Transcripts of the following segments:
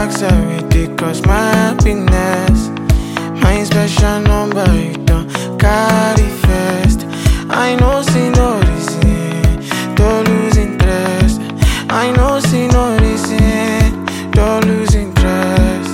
backside every day, cause my happiness. My special number, you don't carry first. I know, see no reason, don't lose interest. I know, see no reason, don't lose interest.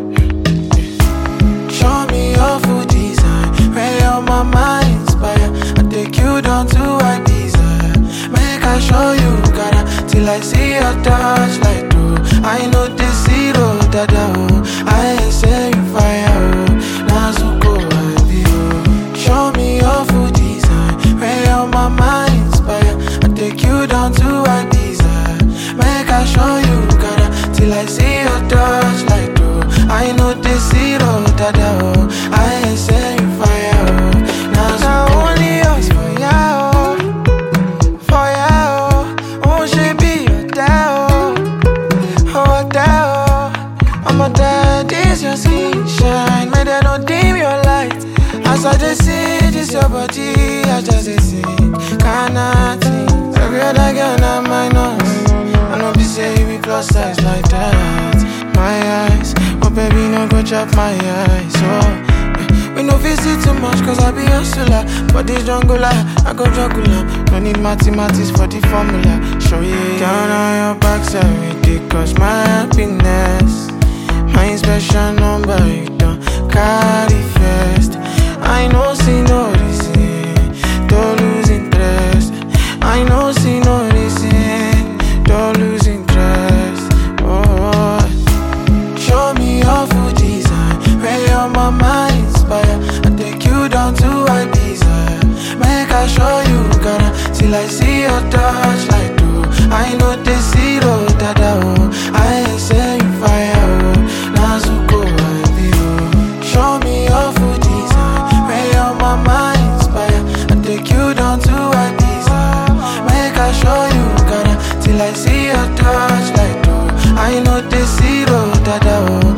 Show me your full design, where your mama inspire. I take you down to Ibiza, make I show you, gotta, till I see your touch like true. I know this zero, dada, oh, I ain't say you fire, oh, now so go, I be, oh. Show me your full design, where your mama inspire. I take you down to Ibiza, make I show you, gotta, till I see your touch like true. I know this zero, dada, oh, I ain't say you fire, oh, now so go, only yours for ya, oh, for ya, oh, oh, she be your dad, oh, dad, oh, I'm a dad, this your skin shine, may they don't dim your light. As I just see this your body, I just sing, cannot think. Every other girl now minus, I know be say you be plus size like that. My eyes, oh baby no go chop my eyes, oh. We no visit too much cause I be hustler. For this jungle I go jugular. No need mathematics for the formula. Show you down on your backside every day, cause my happiness. My special number, you don't carry first. I know, see no reason, don't lose interest. I know, see no reason, don't lose interest. Oh, show me your full design, where your mama inspire. I take you down to Ibiza, make I show you, gotta, till I see your touch like true. I know this zero, dada, oh, I ain't say you fire, oh, now so go, I be, oh. Show me your full design, where your mama inspire. I take you down to Ibiza, make I show you, gotta, till I see your touch like true. I know this zero, dada, oh.